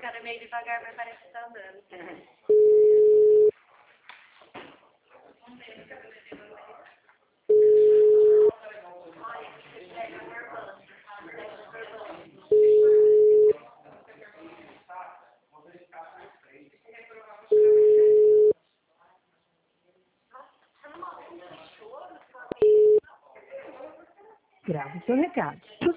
cara é meio devagar, mas parece que tá andando. Grave o seu recado.